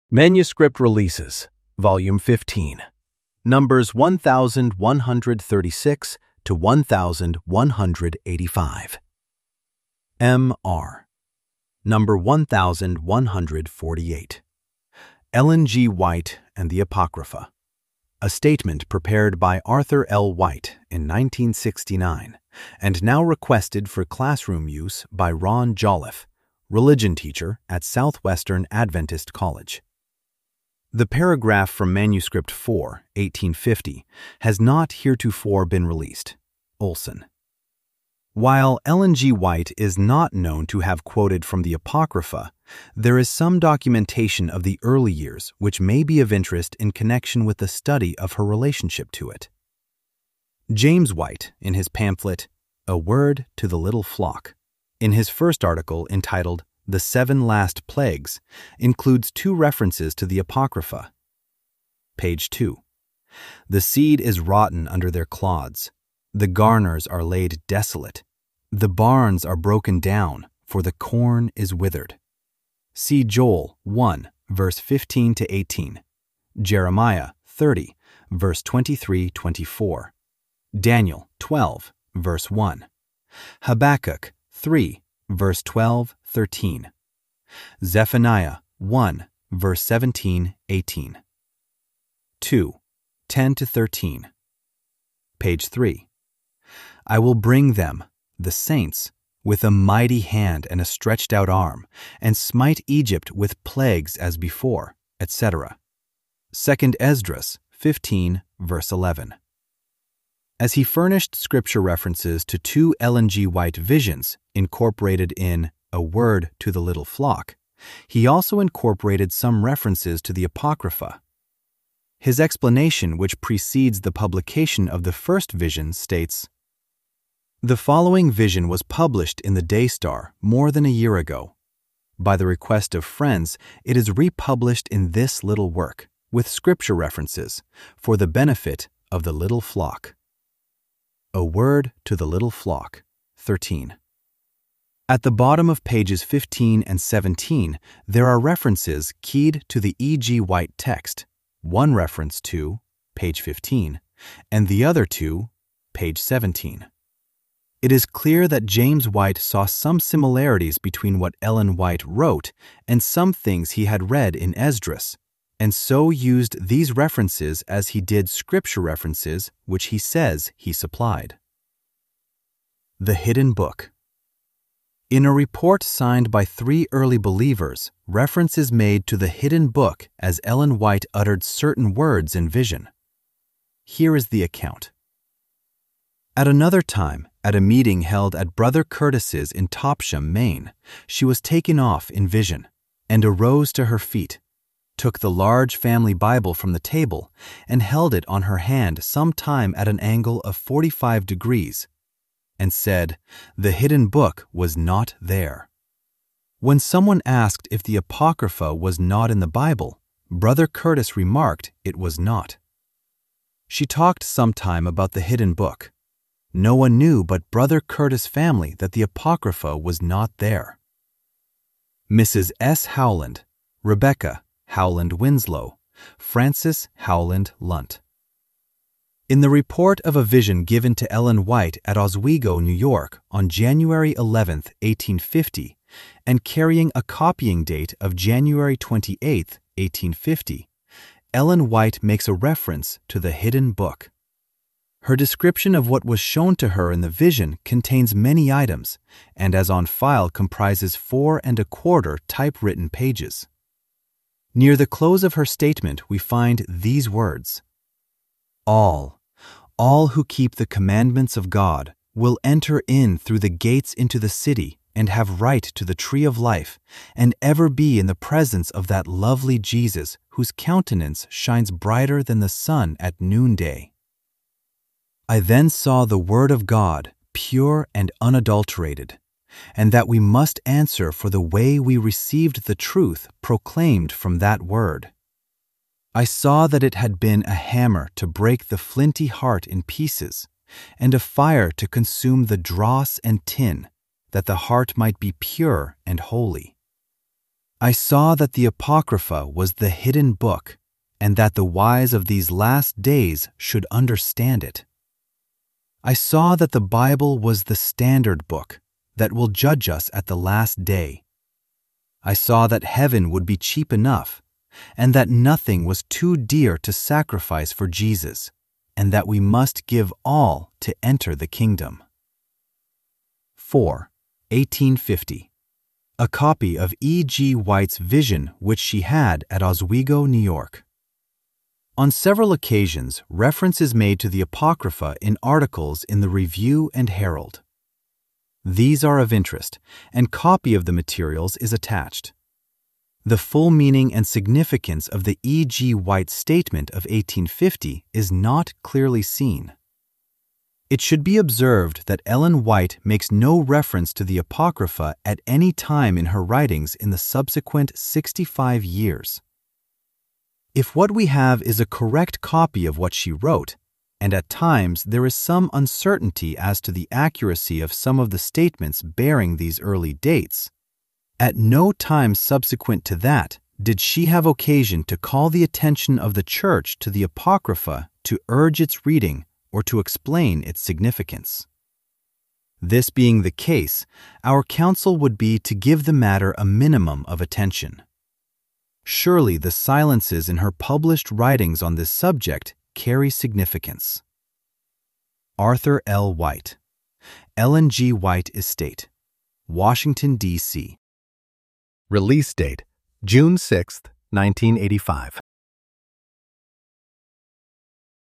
Manuscript Releases, Volume 15, Numbers 1136 to 1185. M.R. Number 1148. Ellen G. White and the Apocrypha. A statement prepared by Arthur L. White in 1969 and now requested for classroom use by Ron Jolliffe, religion teacher at Southwestern Adventist College. The paragraph from Manuscript 4, 1850, has not heretofore been released. Olson. While Ellen G. White is not known to have quoted from the Apocrypha, there is some documentation of the early years which may be of interest in connection with the study of her relationship to it. James White, in his pamphlet, A Word to the Little Flock, in his first article entitled The 7 Last Plagues, includes 2 references to the Apocrypha. Page 2. The seed is rotten under their clods. The garners are laid desolate. The barns are broken down, for the corn is withered. See Joel 1, verse 15 to 18. Jeremiah 30, verse 23-24. Daniel 12, verse 1. Habakkuk 3, verse 12-13. Zephaniah 1, verse 17-18. 2, 10-13. Page 3. I will bring them, the saints, with a mighty hand and a stretched out arm, and smite Egypt with plagues as before, etc. 2 Esdras 15, verse 11. As he furnished scripture references to 2 Ellen G. White visions incorporated in A Word to the Little Flock, he also incorporated some references to the Apocrypha. His explanation, which precedes the publication of the first vision, states, The following vision was published in the Daystar more than a year ago. By the request of friends, it is republished in this little work, with scripture references, for the benefit of the little flock. A Word to the Little Flock, 13. At the bottom of pages 15 and 17, there are references keyed to the E. G. White text, one reference to page 15, and the other to page 17. It is clear that James White saw some similarities between what Ellen White wrote and some things he had read in Esdras, and so used these references as he did scripture references which he says he supplied. The Hidden Book. In a report signed by 3 early believers, reference is made to the hidden book as Ellen White uttered certain words in vision. Here is the account. At another time, at a meeting held at Brother Curtis's in Topsham, Maine, she was taken off in vision, and arose to her feet, took the large family Bible from the table, and held it on her hand some time at an angle of 45 degrees, and said, the hidden book was not there. When someone asked if the Apocrypha was not in the Bible, Brother Curtis remarked it was not. She talked some time about the hidden book. No one knew but Brother Curtis' family that the Apocrypha was not there. Mrs. S. Howland, Rebecca Howland Winslow, Frances Howland Lunt. In the report of a vision given to Ellen White at Oswego, New York, on January 11, 1850, and carrying a copying date of January 28, 1850, Ellen White makes a reference to the hidden book. Her description of what was shown to her in the vision contains many items, and as on file comprises 4 1/4 typewritten pages. Near the close of her statement we find these words, all who keep the commandments of God will enter in through the gates into the city and have right to the tree of life and ever be in the presence of that lovely Jesus whose countenance shines brighter than the sun at noonday. I then saw the word of God, pure and unadulterated, and that we must answer for the way we received the truth proclaimed from that word. I saw that it had been a hammer to break the flinty heart in pieces, and a fire to consume the dross and tin, that the heart might be pure and holy. I saw that the Apocrypha was the hidden book, and that the wise of these last days should understand it. I saw that the Bible was the standard book that will judge us at the last day. I saw that heaven would be cheap enough, and that nothing was too dear to sacrifice for Jesus, and that we must give all to enter the kingdom. 4. 1850. A copy of E.G. White's vision which she had at Oswego, New York. On several occasions, reference is made to the Apocrypha in articles in the Review and Herald. These are of interest, and copy of the materials is attached. The full meaning and significance of the E.G. White statement of 1850 is not clearly seen. It should be observed that Ellen White makes no reference to the Apocrypha at any time in her writings in the subsequent 65 years. If what we have is a correct copy of what she wrote, and at times there is some uncertainty as to the accuracy of some of the statements bearing these early dates, at no time subsequent to that did she have occasion to call the attention of the Church to the Apocrypha to urge its reading or to explain its significance. This being the case, our counsel would be to give the matter a minimum of attention. Surely the silences in her published writings on this subject carry significance. Arthur L. White, Ellen G. White Estate, Washington, D.C. Release date, June 6, 1985.